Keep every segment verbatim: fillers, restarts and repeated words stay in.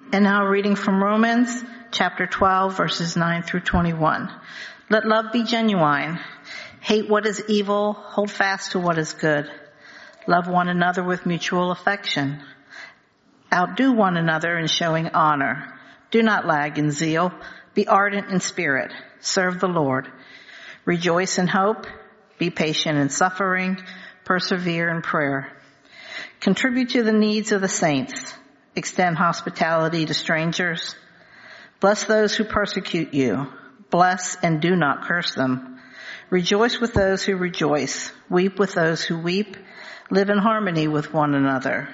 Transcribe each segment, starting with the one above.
And now reading from Romans chapter twelve, verses nine through twenty-one. Let love be genuine. Hate what is evil. Hold fast to what is good. Love one another with mutual affection. Outdo one another in showing honor. Do not lag in zeal. Be ardent in spirit. Serve the Lord. Rejoice in hope. Be patient in suffering. Persevere in prayer. Contribute to the needs of the saints. Extend hospitality to strangers. Bless those who persecute you. Bless and do not curse them. Rejoice with those who rejoice. Weep with those who weep. Live in harmony with one another.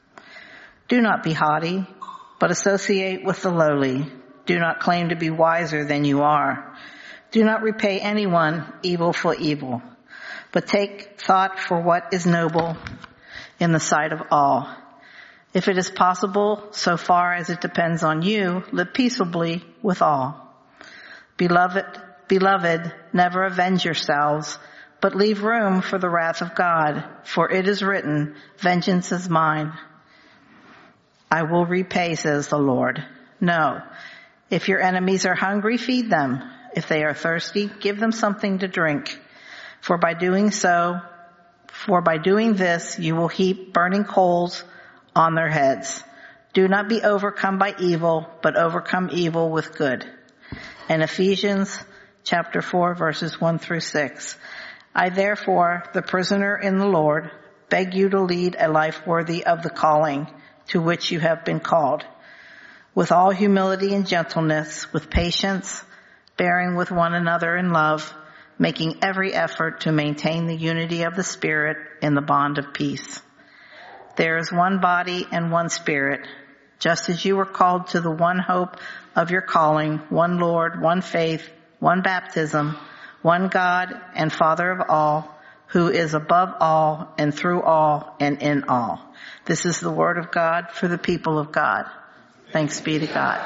Do not be haughty, but associate with the lowly. Do not claim to be wiser than you are. Do not repay anyone evil for evil, but take thought for what is noble in the sight of all. If it is possible, so far as it depends on you, live peaceably with all. Beloved, beloved, never avenge yourselves, but leave room for the wrath of God, for it is written, vengeance is mine. I will repay, says the Lord. No, if your enemies are hungry, feed them. If they are thirsty, give them something to drink. For by doing so, for by doing this, you will heap burning coals on their heads. Do not be overcome by evil, but overcome evil with good. In Ephesians chapter four, verses one through six. I therefore, the prisoner in the Lord, beg you to lead a life worthy of the calling to which you have been called, with all humility and gentleness, with patience, bearing with one another in love, making every effort to maintain the unity of the Spirit in the bond of peace. There is one body and one Spirit, just as you were called to the one hope of your calling, one Lord, one faith, one baptism, one God and Father of all, who is above all and through all and in all. This is the word of God for the people of God. Thanks be to God.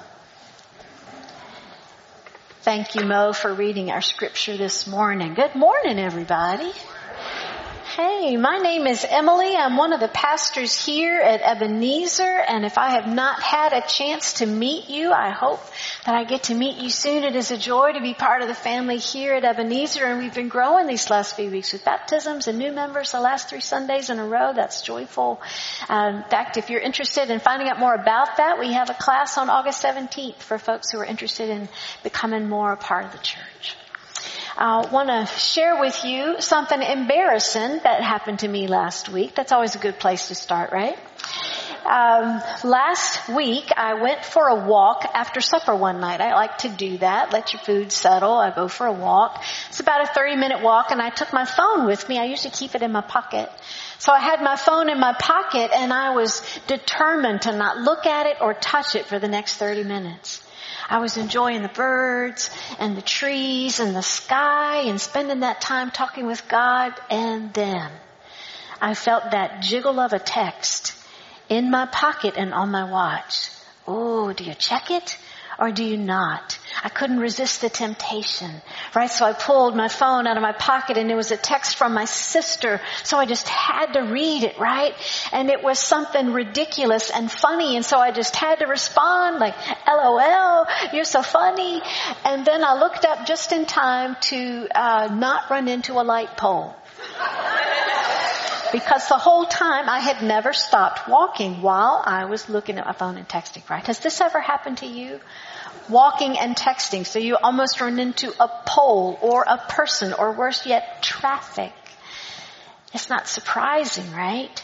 Thank you, Mo, for reading our scripture this morning. Good morning, everybody. Hey, my name is Emily. I'm one of the pastors here at Ebenezer, and if I have not had a chance to meet you, I hope that I get to meet you soon. It is a joy to be part of the family here at Ebenezer, and we've been growing these last few weeks with baptisms and new members the last three Sundays in a row. That's joyful. Uh, in fact, if you're interested in finding out more about that, we have a class on August seventeenth for folks who are interested in becoming more a part of the church. I want to share with you something embarrassing that happened to me last week. That's always a good place to start, right? Um, last week, I went for a walk after supper one night. I like to do that. Let your food settle. I go for a walk. It's about a thirty-minute walk, and I took my phone with me. I usually keep it in my pocket. So I had my phone in my pocket, and I was determined to not look at it or touch it for the next thirty minutes. I was enjoying the birds and the trees and the sky and spending that time talking with God. And then I felt that jiggle of a text in my pocket and on my watch. Oh, do you check it or do you not? I couldn't resist the temptation, right? So I pulled my phone out of my pocket and it was a text from my sister. So I just had to read it, right? And it was something ridiculous and funny. And so I just had to respond like, LOL, you're so funny. And then I looked up just in time to uh, not run into a light pole. Because the whole time I had never stopped walking while I was looking at my phone and texting, right? Has this ever happened to you? Walking and texting, so you almost run into a pole or a person or worse yet, traffic. It's not surprising, right?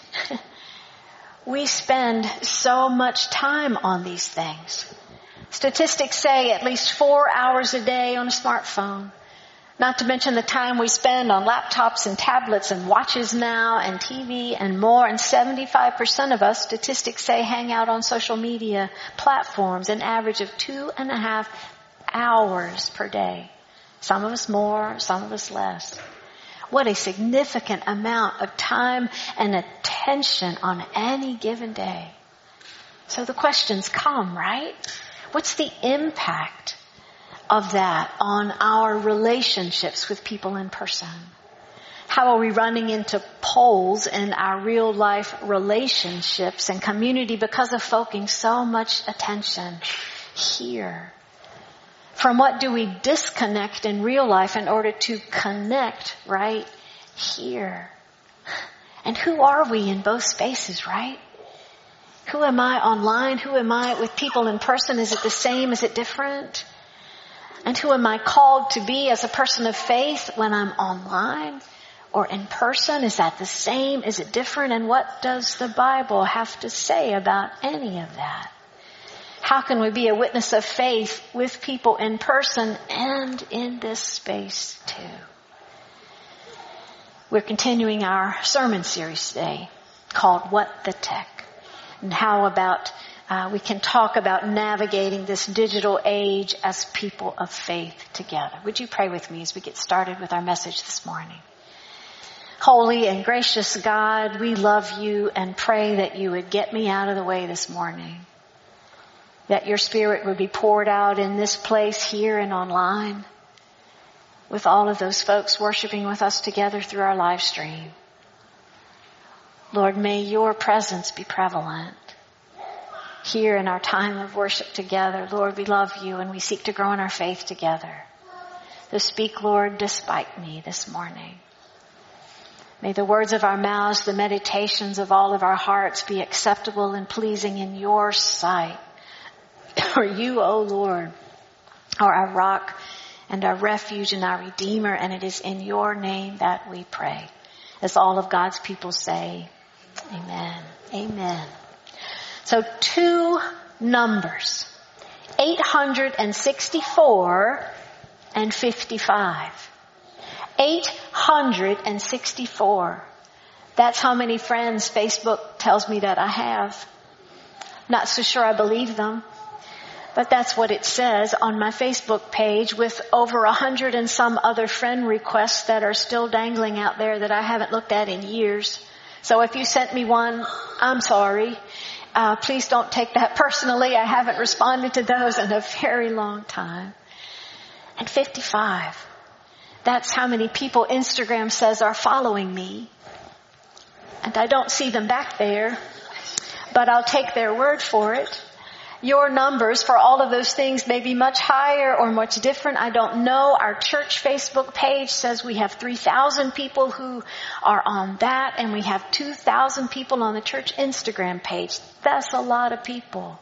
We spend so much time on these things. Statistics say at least four hours a day on a smartphone. Not to mention the time we spend on laptops and tablets and watches now and T V and more. And seventy-five percent of us, statistics say, hang out on social media platforms an average of two and a half hours per day. Some of us more, some of us less. What a significant amount of time and attention on any given day. So the questions come, right? What's the impact of that on our relationships with people in person? How are we running into poles in our real life relationships and community because of focusing so much attention here? From what do we disconnect in real life in order to connect right here? And who are we in both spaces, right? Who am I online? Who am I with people in person? Is it the same? Is it different? And who am I called to be as a person of faith when I'm online or in person? Is that the same? Is it different? And what does the Bible have to say about any of that? How can we be a witness of faith with people in person and in this space too? We're continuing our sermon series today called What the Tech? And how about uh, we can talk about navigating this digital age as people of faith together. Would you pray with me as we get started with our message this morning? Holy and gracious God, we love you and pray that you would get me out of the way this morning. That your Spirit would be poured out in this place here and online with all of those folks worshiping with us together through our live stream. Lord, may your presence be prevalent here in our time of worship together. Lord, we love you and we seek to grow in our faith together. So speak, Lord, despite me this morning. May the words of our mouths, the meditations of all of our hearts be acceptable and pleasing in your sight. For you, O Lord, are our rock and our refuge and our Redeemer, and it is in your name that we pray. As all of God's people say, amen. Amen. So two numbers, eight hundred sixty-four and fifty-five. eight hundred sixty-four. That's how many friends Facebook tells me that I have. Not so sure I believe them. But that's what it says on my Facebook page, with over a hundred and some other friend requests that are still dangling out there that I haven't looked at in years. So if you sent me one, I'm sorry. Uh, please don't take that personally. I haven't responded to those in a very long time. And fifty-five. That's how many people Instagram says are following me. And I don't see them back there, but I'll take their word for it. Your numbers for all of those things may be much higher or much different. I don't know. Our church Facebook page says we have three thousand people who are on that, and we have two thousand people on the church Instagram page. That's a lot of people.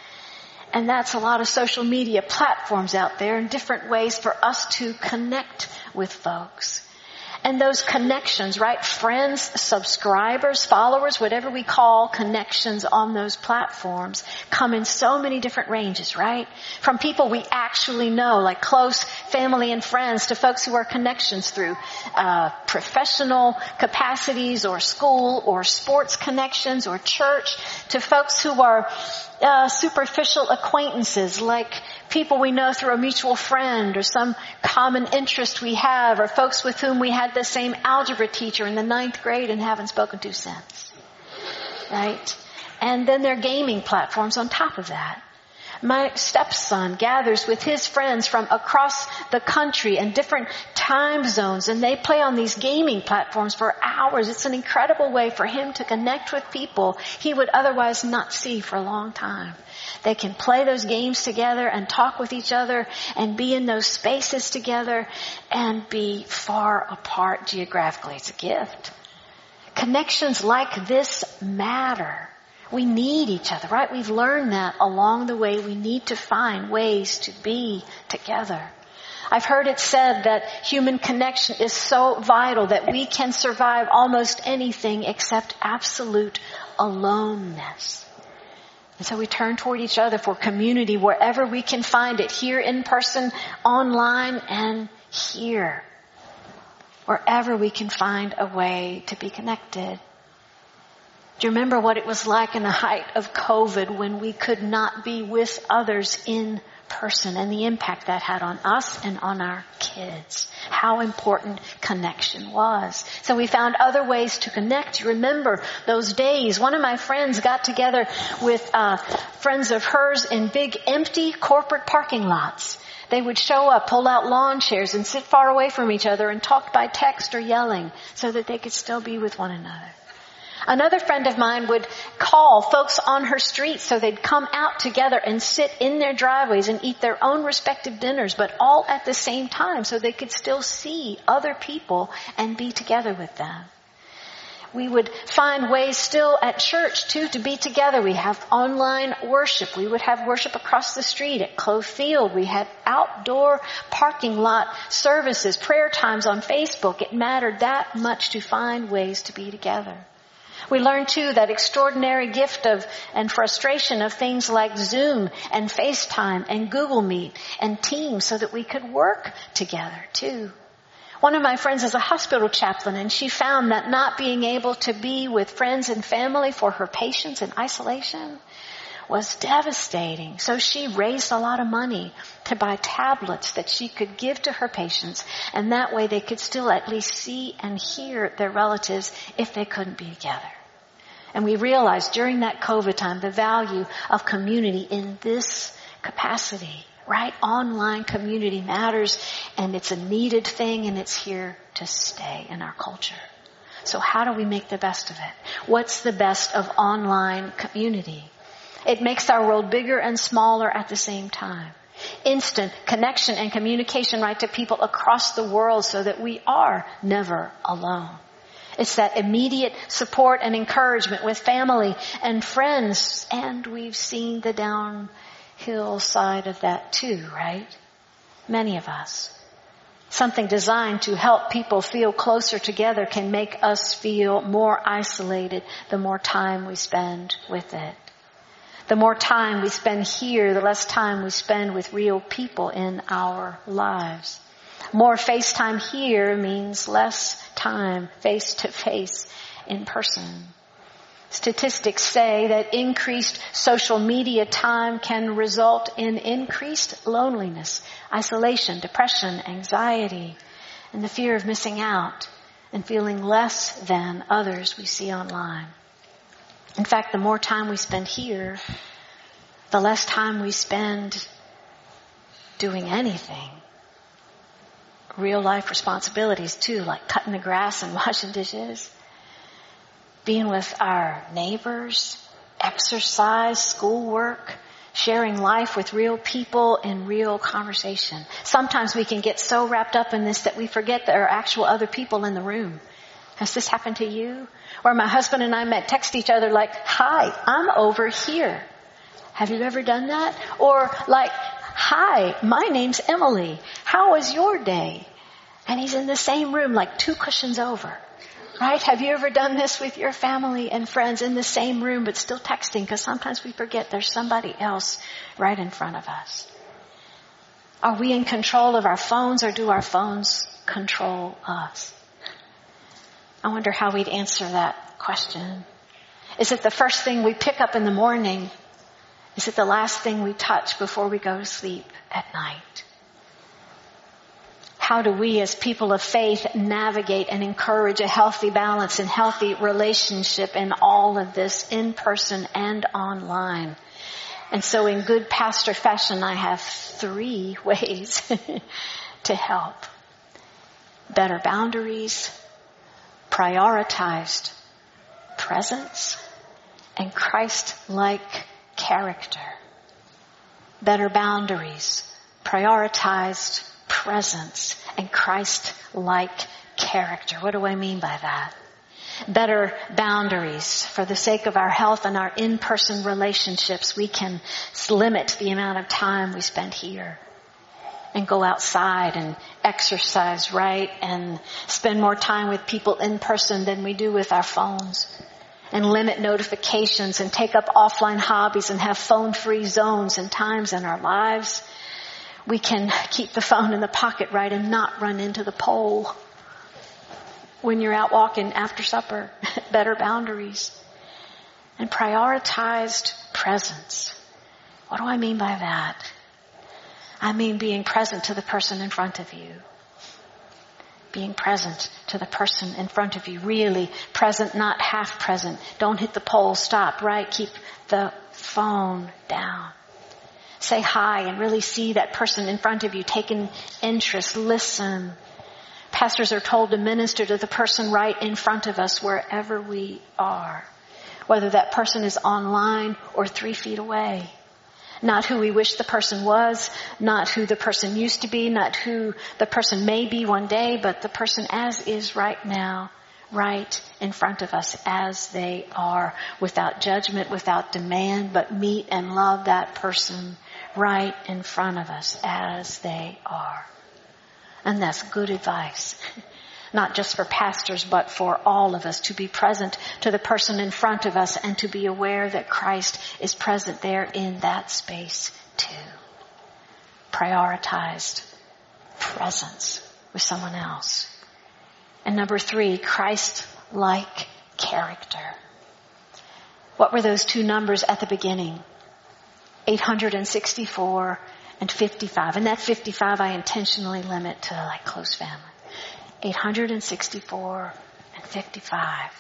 And that's a lot of social media platforms out there and different ways for us to connect with folks. And those connections, right? Friends, subscribers, followers, whatever we call connections on those platforms, come in so many different ranges, right? From people we actually know, like close family and friends, to folks who are connections through uh professional capacities or school or sports connections or church, to folks who are uh superficial acquaintances, like people we know through a mutual friend or some common interest we have, or folks with whom we had the same algebra teacher in the ninth grade and haven't spoken to since. Right? And then there are gaming platforms on top of that. My stepson gathers with his friends from across the country and different time zones, and they play on these gaming platforms for hours. It's an incredible way for him to connect with people he would otherwise not see for a long time. They can play those games together and talk with each other and be in those spaces together and be far apart geographically. It's a gift. Connections like this matter. We need each other, right? We've learned that along the way. We need to find ways to be together. I've heard it said that human connection is so vital that we can survive almost anything except absolute aloneness. And so we turn toward each other for community wherever we can find it, here in person, online, and here. Wherever we can find a way to be connected. Do you remember what it was like in the height of COVID when we could not be with others in person, and the impact that had on us and on our kids? How important connection was. So we found other ways to connect. You remember those days. One of my friends got together with uh friends of hers in big empty corporate parking lots. They would show up, pull out lawn chairs, and sit far away from each other and talk by text or yelling so that they could still be with one another. Another friend of mine would call folks on her street so they'd come out together and sit in their driveways and eat their own respective dinners, but all at the same time so they could still see other people and be together with them. We would find ways still at church too to be together. We have online worship. We would have worship across the street at Clove Field. We had outdoor parking lot services, prayer times on Facebook. It mattered that much to find ways to be together. We learned too that extraordinary gift of and frustration of things like Zoom and FaceTime and Google Meet and Teams so that we could work together too. One of my friends is a hospital chaplain, and she found that not being able to be with friends and family for her patients in isolation was devastating. So she raised a lot of money to buy tablets that she could give to her patients, and that way they could still at least see and hear their relatives if they couldn't be together. And we realized during that COVID time the value of community in this capacity, right? Online community matters, and it's a needed thing, and it's here to stay in our culture. So how do we make the best of it? What's the best of online community? It makes our world bigger and smaller at the same time. Instant connection and communication, right, to people across the world so that we are never alone. It's that immediate support and encouragement with family and friends. And we've seen the downhill side of that too, right? Many of us. Something designed to help people feel closer together can make us feel more isolated the more time we spend with it. The more time we spend here, the less time we spend with real people in our lives. More FaceTime here means less time face to face in person. Statistics say that increased social media time can result in increased loneliness, isolation, depression, anxiety, and the fear of missing out and feeling less than others we see online. In fact, the more time we spend here, the less time we spend doing anything. Real life responsibilities too, like cutting the grass and washing dishes, being with our neighbors, exercise, schoolwork, sharing life with real people in real conversation. Sometimes we can get so wrapped up in this that we forget there are actual other people in the room. Has this happened to you? Or my husband and I met, text each other like, "Hi, I'm over here." Have you ever done that? Or like, "Hi, my name's Emily. How was your day?" And he's in the same room, like two cushions over. Right? Have you ever done this with your family and friends in the same room but still texting? Because sometimes we forget there's somebody else right in front of us. Are we in control of our phones, or do our phones control us? I wonder how we'd answer that question. Is it the first thing we pick up in the morning? Is it the last thing we touch before we go to sleep at night? How do we as people of faith navigate and encourage a healthy balance and healthy relationship in all of this, in person and online? And so in good pastor fashion, I have three ways to help. Better boundaries, prioritized presence, and Christ-like character. Better boundaries, prioritized presence, and Christ-like character. What do I mean by that? Better boundaries. For the sake of our health and our in-person relationships, we can limit the amount of time we spend here and go outside and exercise, right? And spend more time with people in person than we do with our phones. And limit notifications and take up offline hobbies and have phone-free zones and times in our lives. We can keep the phone in the pocket, right, and not run into the pole when you're out walking after supper. Better boundaries. And prioritized presence. What do I mean by that? I mean being present to the person in front of you. Being present to the person in front of you. Really present, not half present. Don't hit the pole. Stop, right? Keep the phone down. Say hi and really see that person in front of you, take an interest, listen. Pastors are told to minister to the person right in front of us wherever we are, whether that person is online or three feet away. Not who we wish the person was, not who the person used to be, not who the person may be one day, but the person as is right now, right in front of us as they are, without judgment, without demand, but meet and love that person right in front of us as they are. And that's good advice. Not just for pastors, but for all of us, to be present to the person in front of us and to be aware that Christ is present there in that space too. Prioritized presence with someone else. And number three, Christ-like character. What were those two numbers at the beginning? eight hundred sixty-four and fifty-five. And that fifty-five I intentionally limit to like close family. eight hundred sixty-four and fifty-five.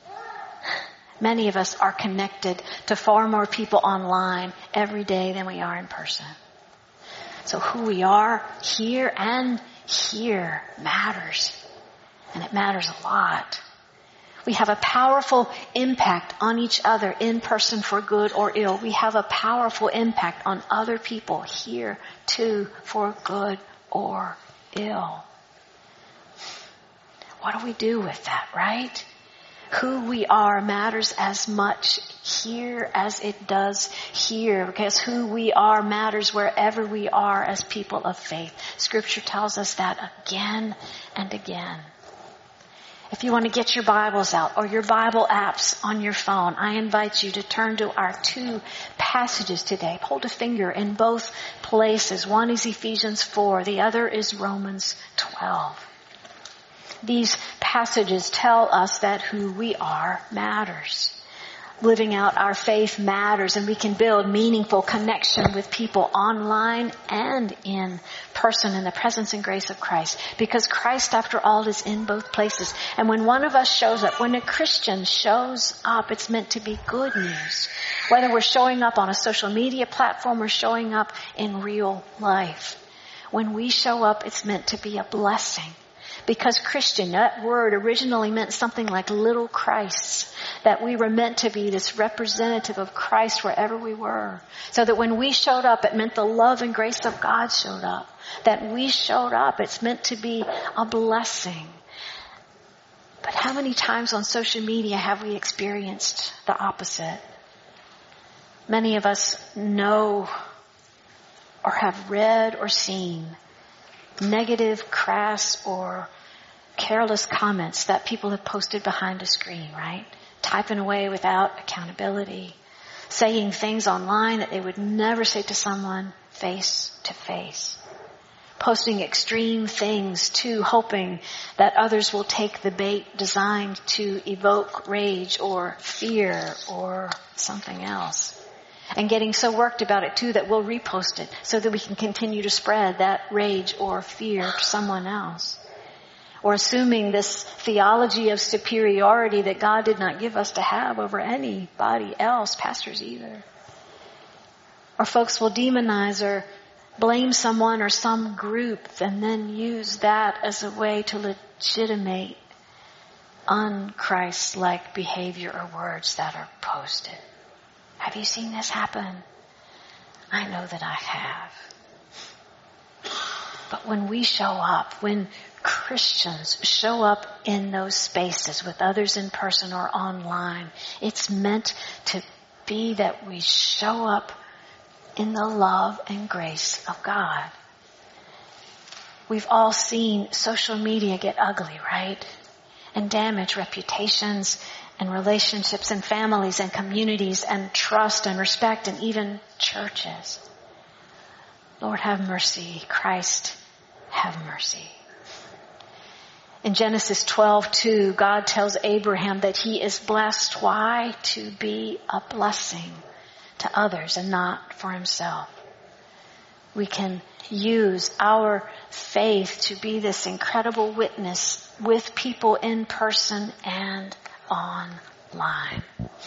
Many of us are connected to far more people online every day than we are in person. So who we are here and here matters. And it matters a lot. We have a powerful impact on each other in person for good or ill. We have a powerful impact on other people here too for good or ill. What do we do with that, right? Who we are matters as much here as it does here, because who we are matters wherever we are as people of faith. Scripture tells us that again and again. If you want to get your Bibles out or your Bible apps on your phone, I invite you to turn to our two passages today. Hold a finger in both places. One is Ephesians four. The other is Romans twelve. These passages tell us that who we are matters. Living out our faith matters, and we can build meaningful connection with people online and in person in the presence and grace of Christ. Because Christ, after all, is in both places. And when one of us shows up, when a Christian shows up, it's meant to be good news. Whether we're showing up on a social media platform or showing up in real life. When we show up, it's meant to be a blessing. Because Christian, that word originally meant something like little Christs. That we were meant to be this representative of Christ wherever we were. So that when we showed up, it meant the love and grace of God showed up. That we showed up, it's meant to be a blessing. But how many times on social media have we experienced the opposite? Many of us know or have read or seen negative, crass, or careless comments that people have posted behind a screen, right? Typing away without accountability. Saying things online that they would never say to someone face to face. Posting extreme things too, hoping that others will take the bait designed to evoke rage or fear or something else. And getting so worked about it too that we'll repost it so that we can continue to spread that rage or fear to someone else. Or assuming this theology of superiority that God did not give us to have over anybody else, pastors either. Or folks will demonize or blame someone or some group and then use that as a way to legitimate un-Christ-like behavior or words that are posted. Have you seen this happen? I know that I have. But when we show up, when Christians show up in those spaces with others in person or online, it's meant to be that we show up in the love and grace of God. We've all seen social media get ugly, right? And damage reputations and relationships and families and communities and trust and respect and even churches. Lord, have mercy. Christ, have mercy. In Genesis twelve two, God tells Abraham that he is blessed. Why? To be a blessing to others and not for himself. We can use our faith to be this incredible witness with people in person and online.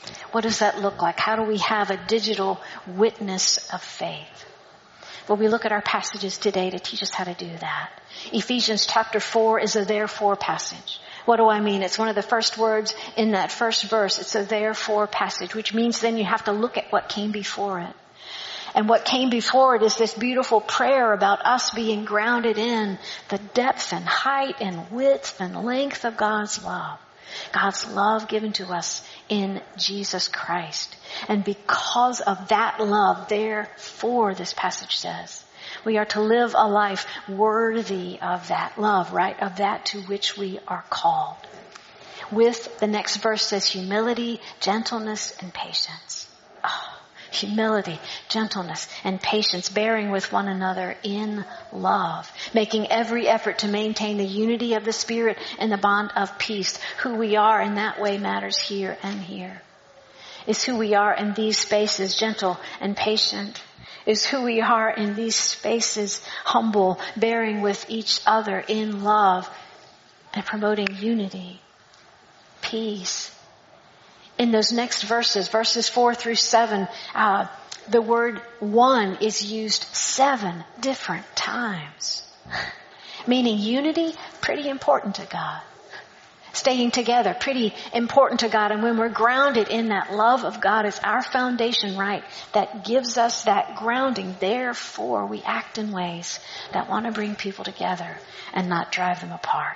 What does that look like? How do we have a digital witness of faith? Well, we look at our passages today to teach us how to do that. Ephesians chapter four is a therefore passage. What do I mean? It's one of the first words in that first verse. It's a therefore passage, which means then you have to look at what came before it. And what came before it is this beautiful prayer about us being grounded in the depth and height and width and length of God's love. God's love given to us in Jesus Christ. And because of that love, therefore, this passage says, we are to live a life worthy of that love, right? Of that to which we are called. With, the next verse says, humility, gentleness, and patience. Oh, humility, gentleness, and patience, bearing with one another in love, making every effort to maintain the unity of the Spirit and the bond of peace. Who we are in that way matters here and here. Is who we are in these spaces gentle and patient? Is who we are in these spaces humble, bearing with each other in love and promoting unity, peace? In those next verses, verses four through seven, uh, the word one is used seven different times. Meaning unity, pretty important to God. Staying together, pretty important to God. And when we're grounded in that love of God as our foundation, right, that gives us that grounding. Therefore, we act in ways that want to bring people together and not drive them apart.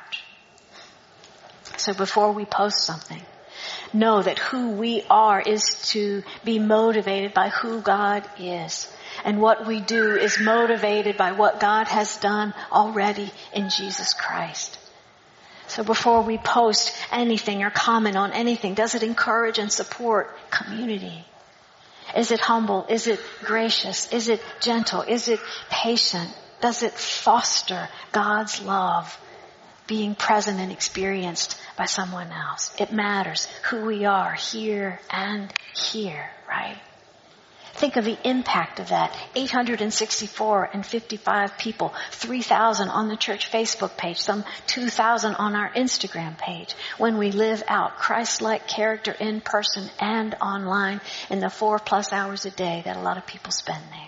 So before we post something, know that who we are is to be motivated by who God is. And what we do is motivated by what God has done already in Jesus Christ. So before we post anything or comment on anything, does it encourage and support community? Is it humble? Is it gracious? Is it gentle? Is it patient? Does it foster God's love being present and experienced by someone else? It matters who we are here and here, right? Think of the impact of that. eight hundred sixty-four and fifty-five people, three thousand on the church Facebook page, some two thousand on our Instagram page. When we live out Christ-like character in person and online in the four plus hours a day that a lot of people spend there.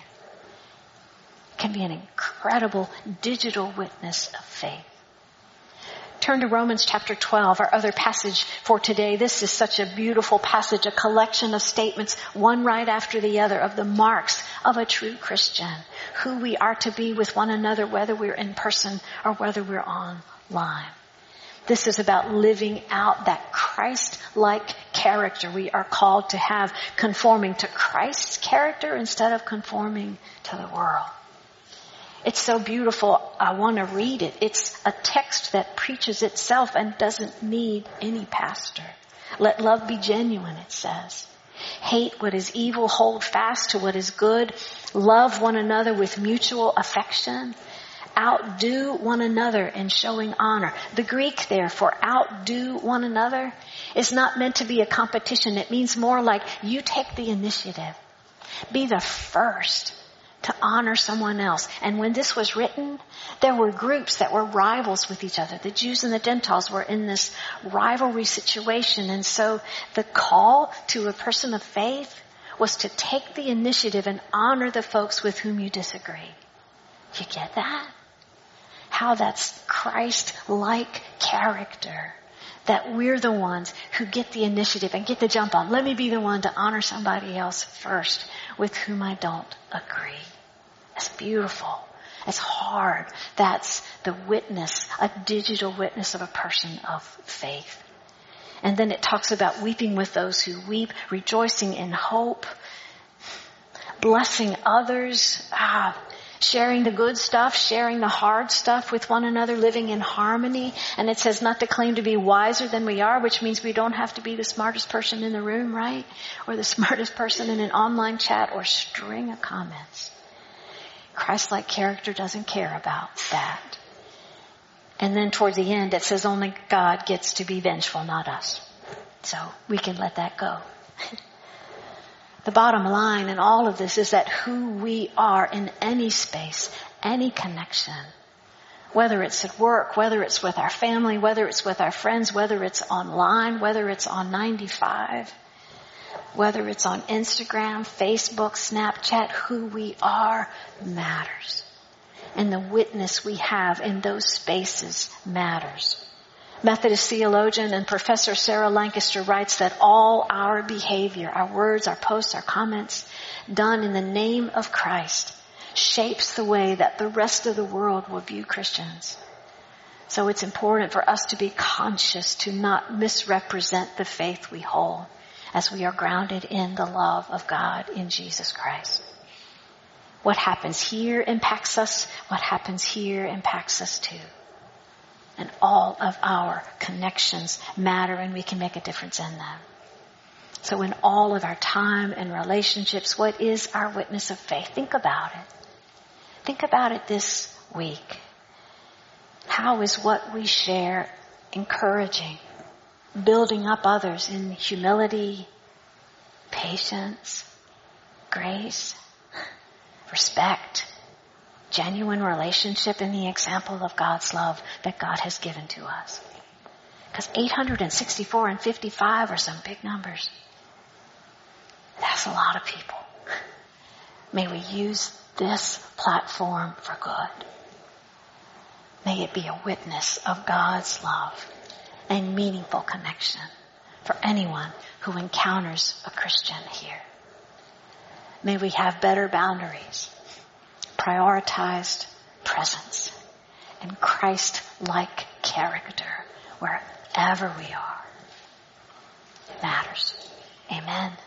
It can be an incredible digital witness of faith. Turn to Romans chapter twelve, our other passage for today. This is such a beautiful passage, a collection of statements, one right after the other, of the marks of a true Christian, who we are to be with one another, whether we're in person or whether we're online. This is about living out that Christ-like character we are called to have, conforming to Christ's character instead of conforming to the world. It's so beautiful, I want to read it. It's a text that preaches itself and doesn't need any pastor. Let love be genuine, it says. Hate what is evil, hold fast to what is good. Love one another with mutual affection. Outdo one another in showing honor. The Greek there for outdo one another is not meant to be a competition. It means more like you take the initiative. Be the first to honor someone else. And when this was written, there were groups that were rivals with each other. The Jews and the Gentiles were in this rivalry situation. And so the call to a person of faith was to take the initiative and honor the folks with whom you disagree. You get that? How that's Christ-like character. That we're the ones who get the initiative and get the jump on. Let me be the one to honor somebody else first with whom I don't agree. That's beautiful. It's hard. That's the witness, a digital witness of a person of faith. And then it talks about weeping with those who weep, rejoicing in hope, blessing others, ah, sharing the good stuff, sharing the hard stuff with one another, living in harmony. And it says not to claim to be wiser than we are, which means we don't have to be the smartest person in the room, right? Or the smartest person in an online chat or string of comments. Christ-like character doesn't care about that. And then toward the end it says only God gets to be vengeful, not us. So we can let that go. The bottom line in all of this is that who we are in any space, any connection, whether it's at work, whether it's with our family, whether it's with our friends, whether it's online, whether it's on ninety-five, whether it's on Instagram, Facebook, Snapchat, who we are matters. And the witness we have in those spaces matters. Methodist theologian and Professor Sarah Lancaster writes that all our behavior, our words, our posts, our comments, done in the name of Christ, shapes the way that the rest of the world will view Christians. So it's important for us to be conscious to not misrepresent the faith we hold as we are grounded in the love of God in Jesus Christ. What happens here impacts us. What happens here impacts us too. And all of our connections matter, and we can make a difference in them. So in all of our time and relationships, what is our witness of faith? Think about it. Think about it this week. How is what we share encouraging, building up others in humility, patience, grace, respect, genuine relationship in the example of God's love that God has given to us? Because eight hundred sixty-four and fifty-five are some big numbers. That's a lot of people. May we use this platform for good. May it be a witness of God's love and meaningful connection for anyone who encounters a Christian here. May we have better boundaries, prioritized presence, and Christ-like character wherever we are. It matters. Amen.